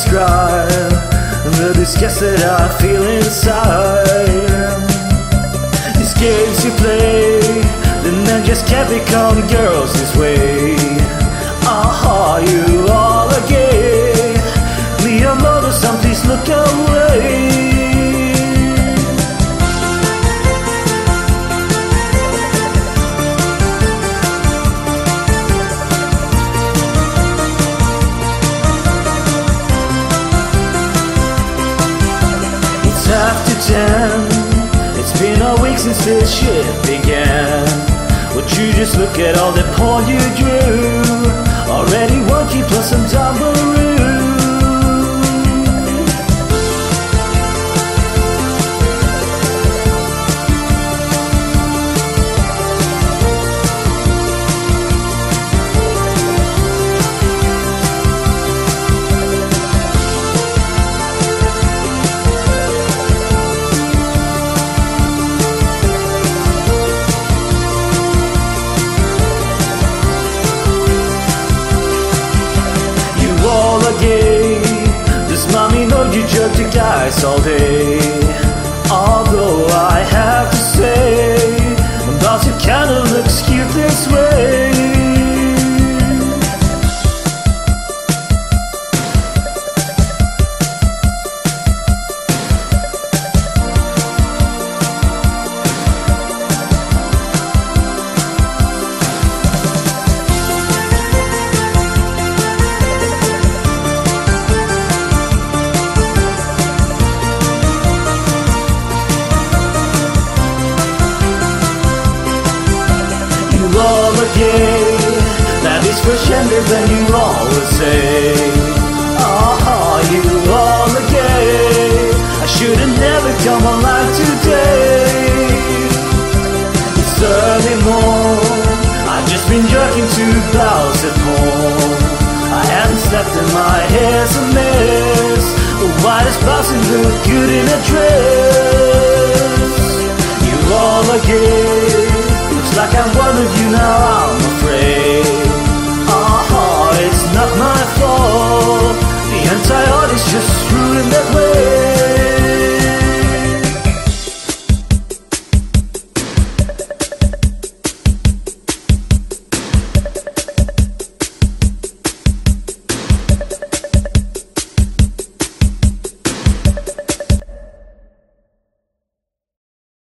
describe the disgust that I feel inside. These games you play, the men just can't become girls this way. Are you all gay? Leave alone or some, please look away. After 10, it's been a week since this shit began. Would you just look at all the porn you drew? Already wonky plus some tambourine. Does mommy know you jerk to guys all day? Although I have to say, boss, you kinda looks cute this way. That is for gender, then you always say, you all are gay. I should have never come alive today. It's early morn, I've just been jerking 2 blouse at home. I haven't slept and my hair's a mess. Why does blousing look good in a dress?